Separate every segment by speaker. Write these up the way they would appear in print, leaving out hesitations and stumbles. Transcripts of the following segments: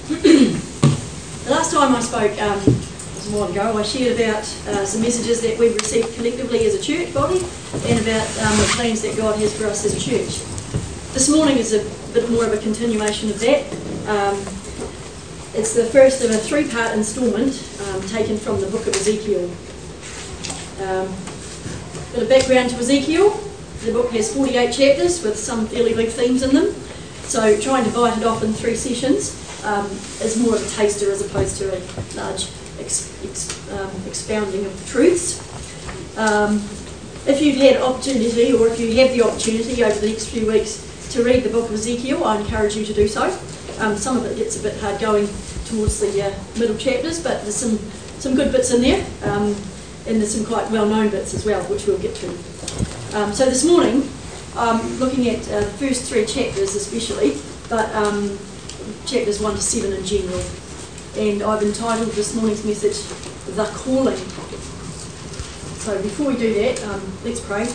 Speaker 1: The last time I spoke was a while ago. I shared about some messages that we've received collectively as a church body and about the plans that God has for us as a church. This morning is a bit more of a continuation of that. It's the first of a three-part instalment taken from the book of Ezekiel. Bit of background to Ezekiel. The book has 48 chapters with some fairly big themes in them. So trying to bite it off in 3 sessions is more of a taster as opposed to a large expounding of the truths. If you've had opportunity, or if you have the opportunity over the next few weeks to read the book of Ezekiel, I encourage you to do so. Some of it gets a bit hard going towards the middle chapters, but there's some good bits in there, and there's some quite well-known bits as well, which we'll get to. So this morning, looking at the first 3 chapters especially, but chapters 1 to 7 in general. And I've entitled this morning's message, The Calling. So before we do that, let's pray.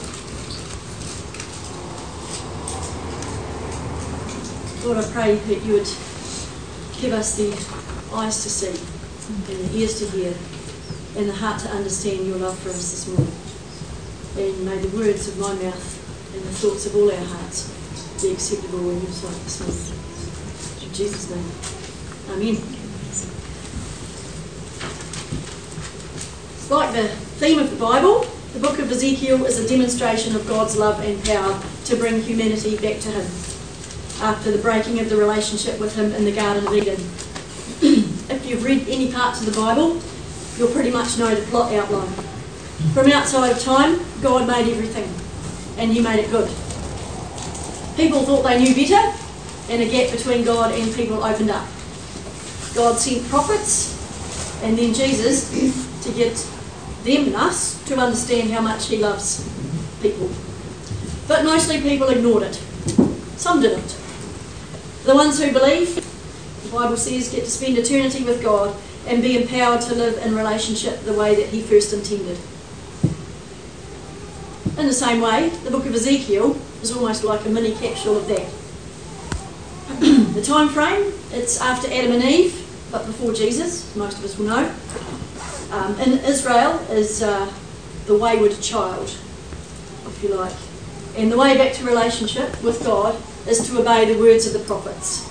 Speaker 1: Lord, I pray that you would give us the eyes to see, and the ears to hear, and the heart to understand your love for us this morning. And may the words of my mouth and the thoughts of all our hearts be acceptable in your sight this morning. In Jesus' name. Amen. Like the theme of the Bible, the book of Ezekiel is a demonstration of God's love and power to bring humanity back to him after the breaking of the relationship with him in the Garden of Eden. If you've read any parts of the Bible, you'll pretty much know the plot outline. From outside of time, God made everything, and he made it good. People thought they knew better, and a gap between God and people opened up. God sent prophets, and then Jesus, to get them and us to understand how much he loves people. But mostly people ignored it. Some didn't. The ones who believe, the Bible says, get to spend eternity with God and be empowered to live in relationship the way that he first intended. In the same way, the book of Ezekiel is almost like a mini capsule of that. The time frame, it's after Adam and Eve, but before Jesus, most of us will know. In Israel is the wayward child, if you like. And the way back to relationship with God is to obey the words of the prophets.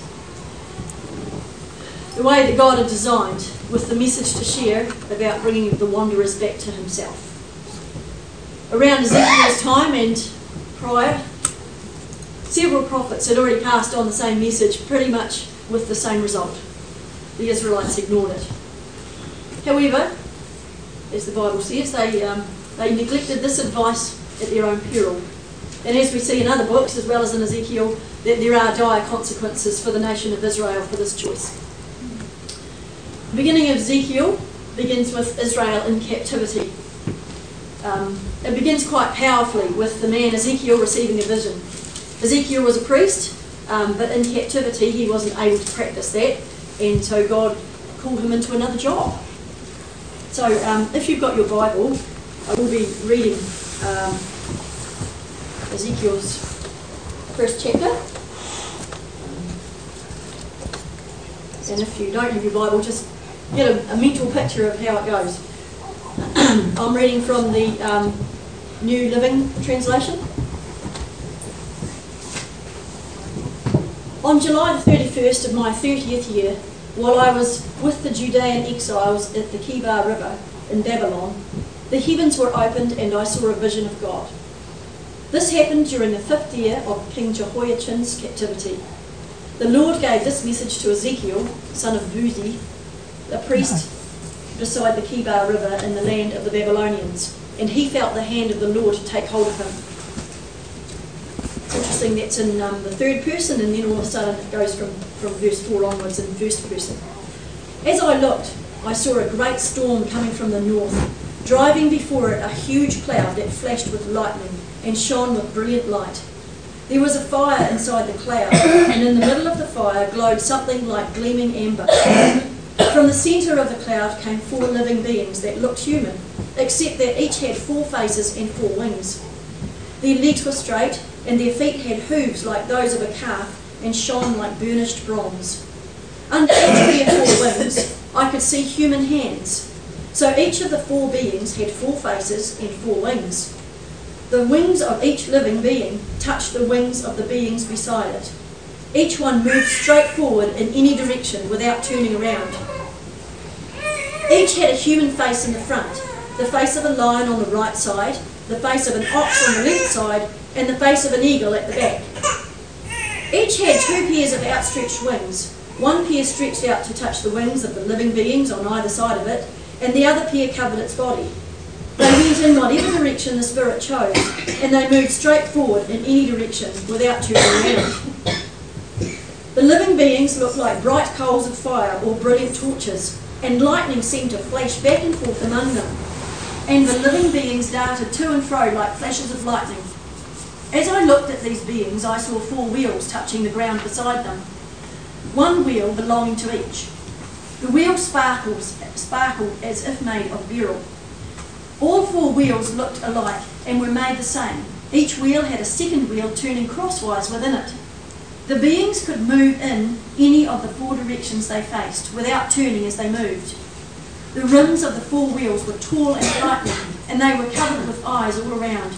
Speaker 1: The way that God had designed, with the message to share about bringing the wanderers back to himself. Around Ezekiel's time and prior, several prophets had already passed on the same message, pretty much with the same result. The Israelites ignored it. However, as the Bible says, they neglected this advice at their own peril. And as we see in other books, as well as in Ezekiel, that there are dire consequences for the nation of Israel for this choice. The beginning of Ezekiel begins with Israel in captivity. It begins quite powerfully with the man Ezekiel receiving a vision. Ezekiel was a priest, but in captivity he wasn't able to practice that, and so God called him into another job. So if you've got your Bible, I will be reading Ezekiel's first chapter. And if you don't have your Bible, just get a mental picture of how it goes. I'm reading from the New Living Translation. On July the 31st of my 30th year, while I was with the Judean exiles at the Kebar River in Babylon, the heavens were opened and I saw a vision of God. This happened during the 5th year of King Jehoiachin's captivity. The Lord gave this message to Ezekiel, son of Buzi, a priest beside the Kebar River in the land of the Babylonians, and he felt the hand of the Lord take hold of him. It's interesting, that's in the 3rd person, and then all of a sudden it goes from verse 4 onwards in 1st person. As I looked, I saw a great storm coming from the north, driving before it a huge cloud that flashed with lightning and shone with brilliant light. There was a fire inside the cloud, and in the middle of the fire glowed something like gleaming amber. From the centre of the cloud came 4 living beings that looked human, except that each had 4 faces and 4 wings. Their legs were straight, and their feet had hooves like those of a calf and shone like burnished bronze. Under each pair of 4 wings, I could see human hands. So each of the 4 beings had 4 faces and 4 wings. The wings of each living being touched the wings of the beings beside it. Each one moved straight forward in any direction without turning around. Each had a human face in the front, the face of a lion on the right side, the face of an ox on the left side, and the face of an eagle at the back. Each had 2 pairs of outstretched wings. One pair stretched out to touch the wings of the living beings on either side of it, and the other pair covered its body. They went in whatever direction the Spirit chose, and they moved straight forward in any direction without turning around. The living beings looked like bright coals of fire or brilliant torches, and lightning seemed to flash back and forth among them. And the living beings darted to and fro like flashes of lightning. As I looked at these beings, I saw 4 wheels touching the ground beside them, 1 wheel belonging to each. The wheels sparkled as if made of beryl. All 4 wheels looked alike and were made the same. Each wheel had a second wheel turning crosswise within it. The beings could move in any of the 4 directions they faced without turning as they moved. The rims of the 4 wheels were tall and frightening, and they were covered with eyes all around.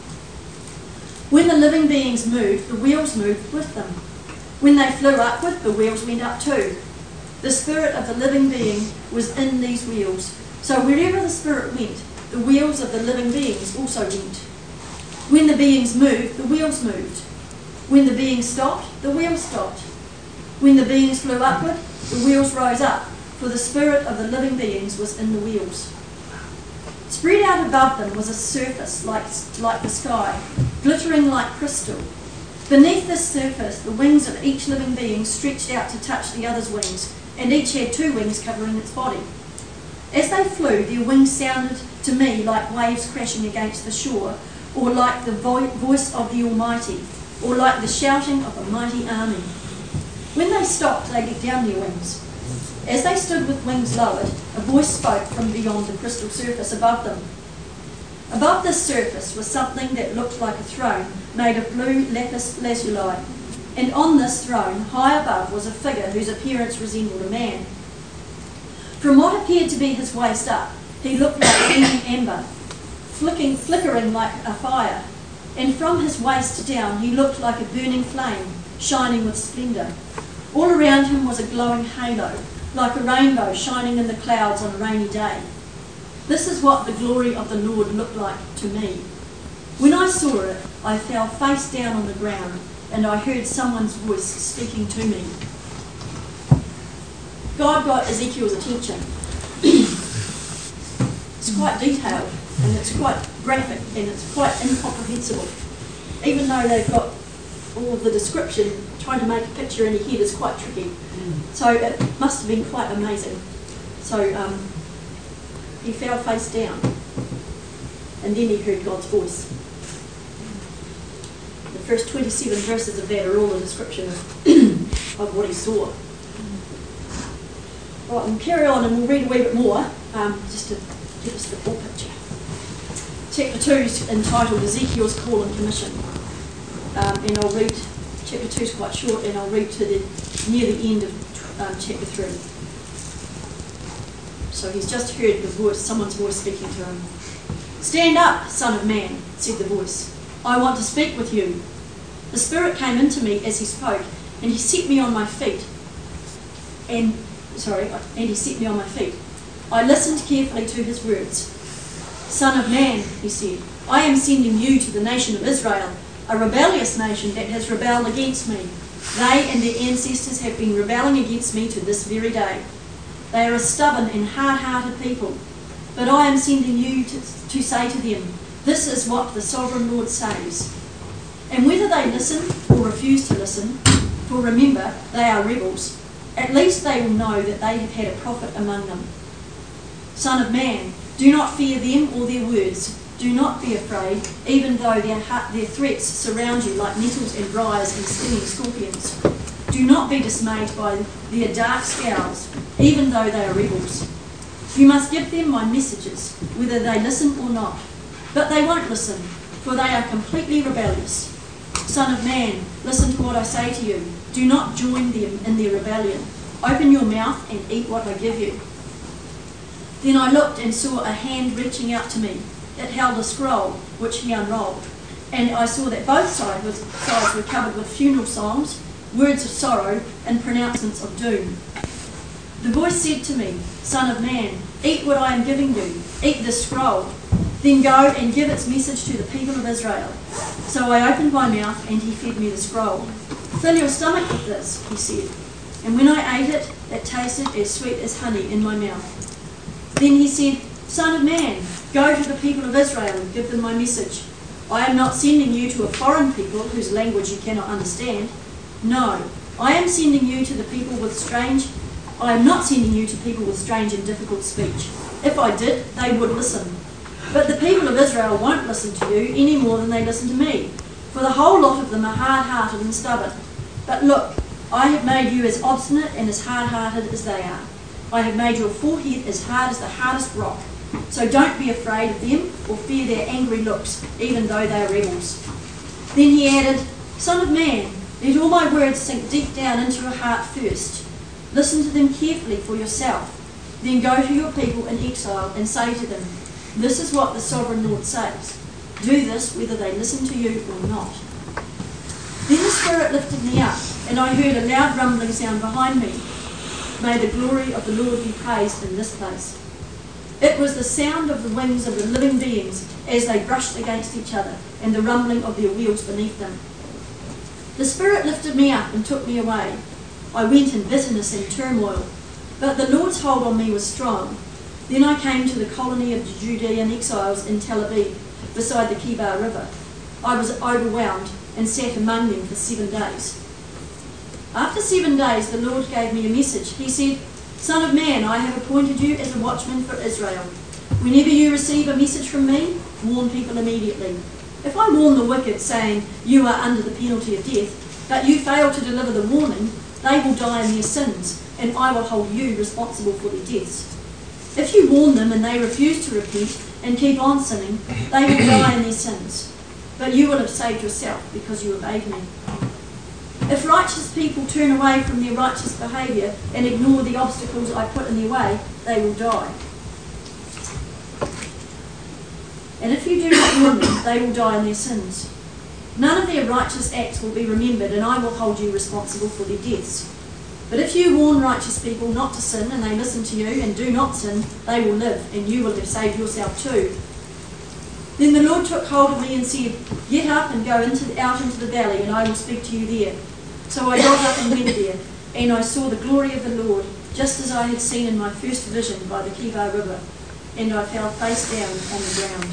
Speaker 1: When the living beings moved, the wheels moved with them. When they flew upward, the wheels went up too. The spirit of the living being was in these wheels. So wherever the Spirit went, the wheels of the living beings also went. When the beings moved, the wheels moved. When the beings stopped, the wheels stopped. When the beings flew upward, the wheels rose up, for the spirit of the living beings was in the wheels. Spread out above them was a surface like the sky, glittering like crystal. Beneath this surface, the wings of each living being stretched out to touch the other's wings, and each had 2 wings covering its body. As they flew, their wings sounded to me like waves crashing against the shore, or like the voice of the Almighty, or like the shouting of a mighty army. When they stopped, they let down their wings. As they stood with wings lowered, a voice spoke from beyond the crystal surface above them. Above this surface was something that looked like a throne made of blue lapis lazuli, and on this throne, high above, was a figure whose appearance resembled a man. From what appeared to be his waist up, he looked like burning amber, flickering like a fire, and from his waist down he looked like a burning flame, shining with splendour. All around him was a glowing halo, like a rainbow shining in the clouds on a rainy day. This is what the glory of the Lord looked like to me. When I saw it, I fell face down on the ground, and I heard someone's voice speaking to me. God got Ezekiel's attention. It's quite detailed, and it's quite graphic, and it's quite incomprehensible. Even though they've got all of the description, trying to make a picture in your head is quite tricky. So it must have been quite amazing. So he fell face down, and then he heard God's voice. The first 27 verses of that are all a description of what he saw. Right, we'll carry on and we'll read a wee bit more, just to give us the full picture. Chapter 2 is entitled Ezekiel's Call and Commission. And I'll read, chapter 2 is quite short, and I'll read to near the end of chapter 3. So he's just heard the voice, someone's voice speaking to him. "Stand up, Son of Man," said the voice. "I want to speak with you." The Spirit came into me as he spoke, and he set me on my feet. And he set me on my feet. I listened carefully to his words. "Son of man," he said, "I am sending you to the nation of Israel, a rebellious nation that has rebelled against me. They and their ancestors have been rebelling against me to this very day. They are a stubborn and hard-hearted people. But I am sending you to say to them, this is what the Sovereign Lord says. And whether they listen or refuse to listen, for remember, they are rebels, at least they will know that they have had a prophet among them. Son of man, do not fear them or their words. Do not be afraid, even though their threats surround you like nettles and briars and stinging scorpions. Do not be dismayed by their dark scowls, even though they are rebels. You must give them my messages, whether they listen or not. But they won't listen, for they are completely rebellious. Son of man, listen to what I say to you. Do not join them in their rebellion. Open your mouth and eat what I give you." Then I looked and saw a hand reaching out to me. It held a scroll, which he unrolled. And I saw that both sides were covered with funeral songs, words of sorrow, and pronouncements of doom. The voice said to me, "Son of man, eat what I am giving you. Eat this scroll. Then go and give its message to the people of Israel." So I opened my mouth and he fed me the scroll. "Fill your stomach with this," he said. And when I ate it, it tasted as sweet as honey in my mouth. Then he said, "Son of man, go to the people of Israel and give them my message. I am not sending you to a foreign people whose language you cannot understand. No, I am sending you to the people with strange... I am not sending you to people with strange and difficult speech. If I did, they would listen. But the people of Israel won't listen to you any more than they listen to me, for the whole lot of them are hard-hearted and stubborn. But look, I have made you as obstinate and as hard-hearted as they are. I have made your forehead as hard as the hardest rock. So don't be afraid of them or fear their angry looks, even though they are rebels." Then he added, "Son of man, let all my words sink deep down into your heart first. Listen to them carefully for yourself. Then go to your people in exile and say to them, 'This is what the sovereign Lord says. Do this whether they listen to you or not.'" Then the Spirit lifted me up, and I heard a loud rumbling sound behind me. May the glory of the Lord be praised in this place. It was the sound of the wings of the living beings as they brushed against each other, and the rumbling of their wheels beneath them. The Spirit lifted me up and took me away. I went in bitterness and turmoil, but the Lord's hold on me was strong. Then I came to the colony of the Judean exiles in Tel Aviv, beside the Kibar River. I was overwhelmed and sat among them for 7 days. After 7 days, the Lord gave me a message. He said, "Son of man, I have appointed you as a watchman for Israel. Whenever you receive a message from me, warn people immediately. If I warn the wicked, saying, 'You are under the penalty of death,' but you fail to deliver the warning, they will die in their sins, and I will hold you responsible for their deaths. If you warn them and they refuse to repent and keep on sinning, they will die in their sins. But you will have saved yourself because you obeyed me. If righteous people turn away from their righteous behaviour and ignore the obstacles I put in their way, they will die. And if you do not warn them, they will die in their sins. None of their righteous acts will be remembered, and I will hold you responsible for their deaths. But if you warn righteous people not to sin, and they listen to you and do not sin, they will live, and you will have saved yourself too." Then the Lord took hold of me and said, "Get up and go out into the valley, and I will speak to you there." So I got up and went there, and I saw the glory of the Lord, just as I had seen in my first vision by the Kibar River, and I fell face down on the ground.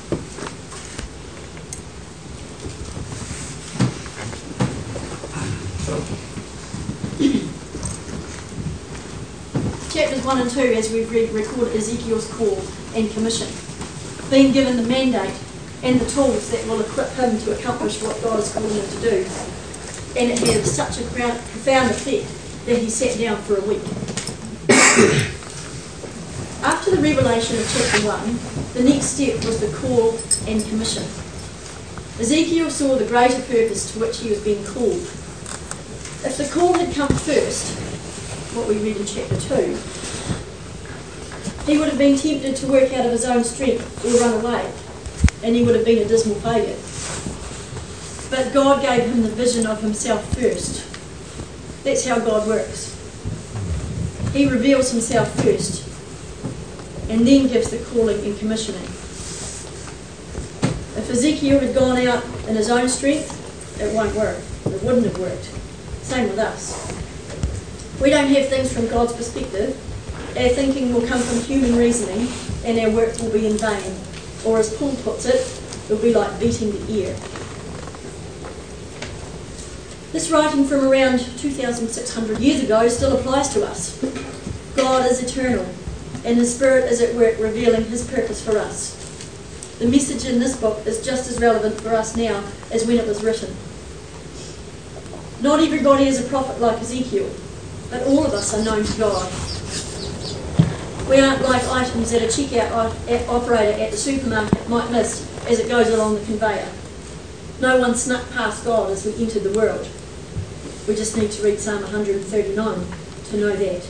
Speaker 1: Chapters 1 and 2, as we've read, record Ezekiel's call and commission, being given the mandate and the tools that will equip him to accomplish what God is calling him to do. And it had such a profound effect that he sat down for a week. After the revelation of chapter 1, the next step was the call and commission. Ezekiel saw the greater purpose to which he was being called. If the call had come first, what we read in chapter 2, he would have been tempted to work out of his own strength or run away, and he would have been a dismal failure. But God gave him the vision of himself first. That's how God works. He reveals himself first, and then gives the calling and commissioning. If Ezekiel had gone out in his own strength, it won't work. It wouldn't have worked. Same with us. We don't have things from God's perspective. Our thinking will come from human reasoning, and our work will be in vain. Or as Paul puts it, it'll be like beating the air. This writing from around 2,600 years ago still applies to us. God is eternal, and His Spirit is at work revealing His purpose for us. The message in this book is just as relevant for us now as when it was written. Not everybody is a prophet like Ezekiel, but all of us are known to God. We aren't like items that a checkout operator at the supermarket might miss as it goes along the conveyor. No one snuck past God as we entered the world. We just need to read Psalm 139. to know that.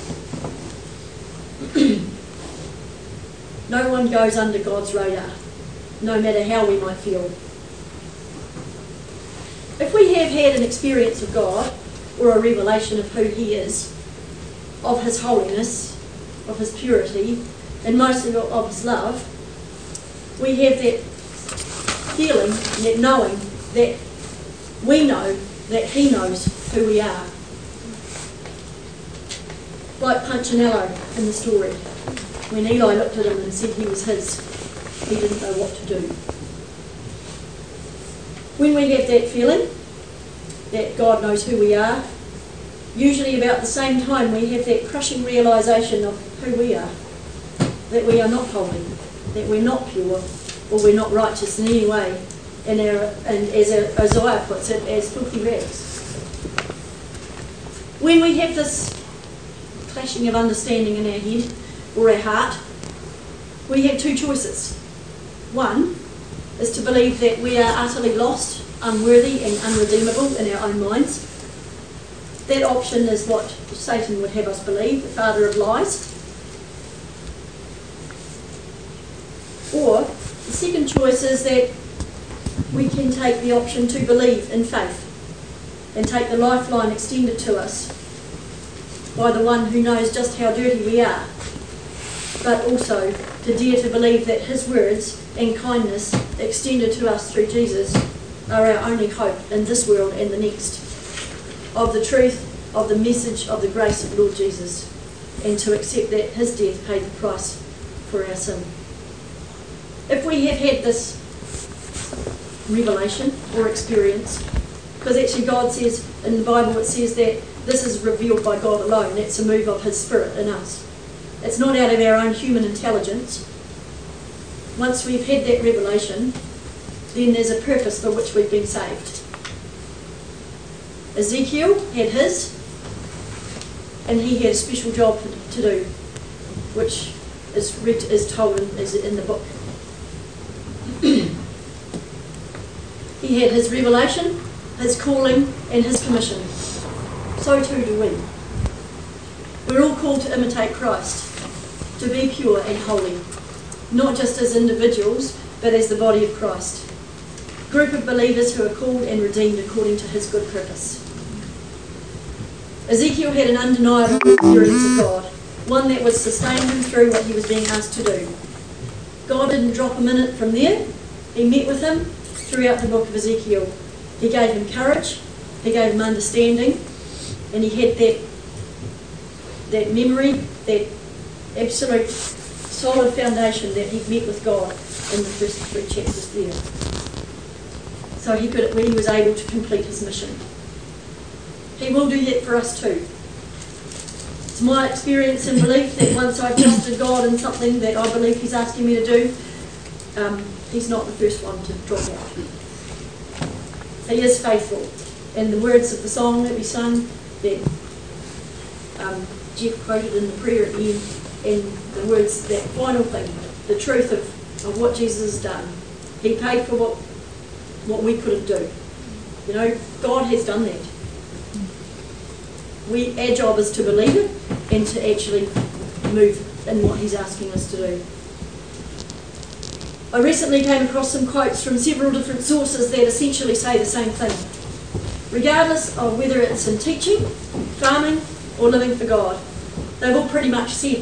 Speaker 1: No one goes under God's radar, no matter how we might feel. If we have had an experience of God, or a revelation of who He is, of His holiness, of His purity, and mostly of His love, we have that feeling, that knowing, that we know that He knows who we are. Like Punchinello in the story, when Eli looked at him and said he was his, he didn't know what to do. When we have that feeling that God knows who we are, usually about the same time we have that crushing realisation of who we are, that we are not holy, that we're not pure, or we're not righteous in any way, and as Isaiah puts it, as filthy rags. When we have this clashing of understanding in our head or our heart, we have two choices. One is to believe that we are utterly lost, unworthy and unredeemable in our own minds. That option is what Satan would have us believe, the father of lies. Or the second choice is that we can take the option to believe in faith and take the lifeline extended to us by the one who knows just how dirty we are, but also to dare to believe that His words and kindness extended to us through Jesus are our only hope in this world and the next, of the truth, of the message, of the grace of Lord Jesus, and to accept that His death paid the price for our sin. If we have had this revelation or experience, because actually God says in the Bible, it says that this is revealed by God alone. That's a move of His Spirit in us. It's not out of our own human intelligence. Once we've had that revelation, then there's a purpose for which we've been saved. Ezekiel had his, and he had a special job to do, which is told in the book. He had his revelation, his calling, and his commission. So too do we. We're all called to imitate Christ, to be pure and holy, not just as individuals, but as the body of Christ. A group of believers who are called and redeemed according to His good purpose. Ezekiel had an undeniable experience of God, one that would sustain him through what he was being asked to do. God didn't drop him in it from there. He met with him throughout the book of Ezekiel. He gave him courage, He gave him understanding, and he had that memory, that absolute solid foundation that he'd met with God in the first 3 chapters there. So he was able to complete his mission. He will do that for us too. It's my experience and belief that once I've trusted God in something that I believe He's asking me to do, He's not the first one to drop out. He is faithful. And the words of the song that we sung, that Jeff quoted in the prayer at the end, and the words, that final thing, the truth of what Jesus has done. He paid for what we couldn't do. You know, God has done that. Our job is to believe it and to actually move in what He's asking us to do. I recently came across some quotes from several different sources that essentially say the same thing. Regardless of whether it's in teaching, farming, or living for God, they've all pretty much said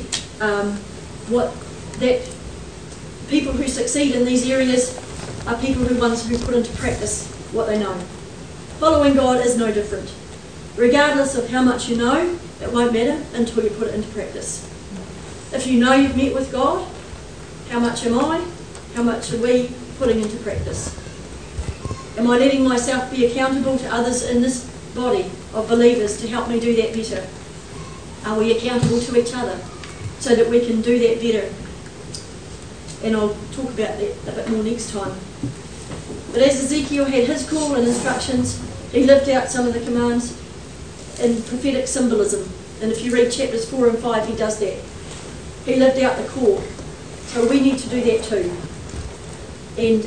Speaker 1: that people who succeed in these areas are people who put into practice what they know. Following God is no different. Regardless of how much you know, it won't matter until you put it into practice. If you know you've met with God, how much am I? How much are we putting into practice? Am I letting myself be accountable to others in this body of believers to help me do that better? Are we accountable to each other so that we can do that better? And I'll talk about that a bit more next time. But as Ezekiel had his call and instructions, he lived out some of the commands in prophetic symbolism. And if you read chapters 4 and 5, he does that. He lived out the call. So we need to do that too. And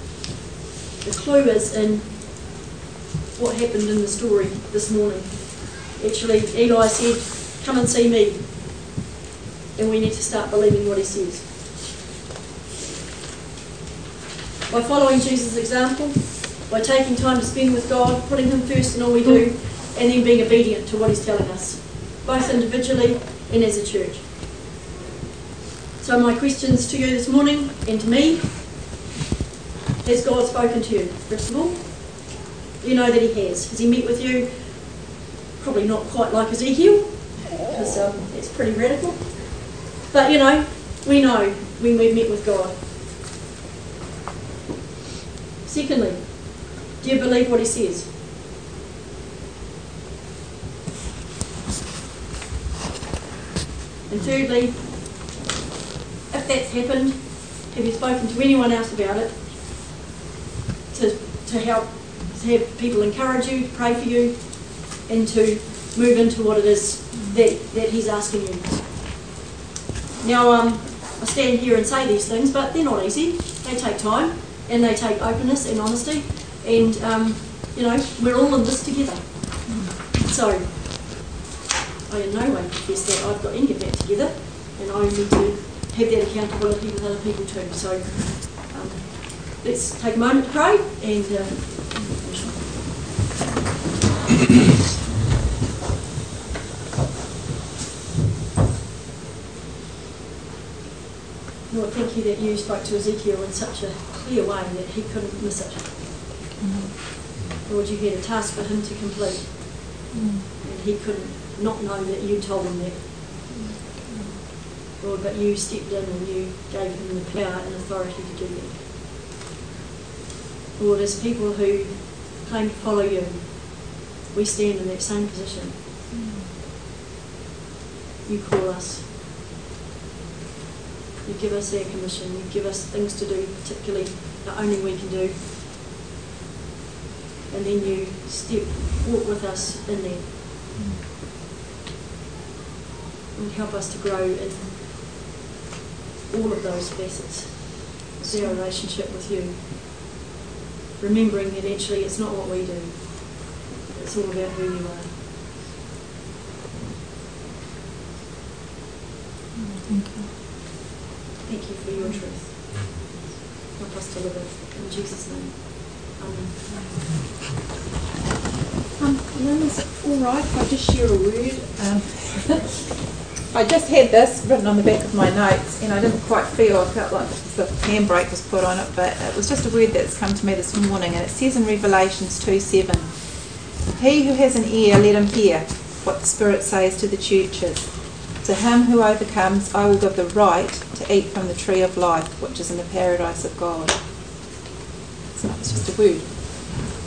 Speaker 1: the clue is in what happened in the story this morning. Actually, Eli said, come and see me. And we need to start believing what he says. By following Jesus' example, by taking time to spend with God, putting him first in all we do, and then being obedient to what he's telling us, both individually and as a church. So my questions to you this morning and to me: has God spoken to you? First of all, you know that he has. Has he met with you? Probably not quite like Ezekiel, because it's pretty radical. But we know when we've met with God. Secondly, do you believe what he says? And thirdly, if that's happened, have you spoken to anyone else about it to help, to have people encourage you, to pray for you, and to move into what it is that he's asking you? Now, I stand here and say these things, but they're not easy. They take time, and they take openness and honesty, and we're all in this together. So I in no way confess that I've got any of that together, and I need to have that accountability with other people too. So let's take a moment to pray and Lord, thank you that you spoke to Ezekiel in such a clear way that he couldn't miss it. Lord, you had a task for him to complete, and he couldn't not know that you told him that. Lord, but you stepped in and you gave him the power and authority to do that. Lord, as people who claim to follow you, we stand in that same position. You call us. You give us our commission. You give us things to do, particularly that only we can do. And then you walk with us in there. And help us to grow in all of those facets of our relationship with you. Remembering that actually it's not what we do. It's all about who you are.
Speaker 2: Thank you.
Speaker 1: Thank you for your truth. Help us to live it. In Jesus' name. Amen.
Speaker 2: Lynn, is it all right if I just share a word? I just had this written on the back of my notes, and I didn't quite feel, I felt like the handbrake was put on it, but it was just a word that's come to me this morning, and it says in Revelations 2:7, "He who has an ear, let him hear what the Spirit says to the churches. To him who overcomes, I will give the right to eat from the tree of life, which is in the paradise of God." It's just a word.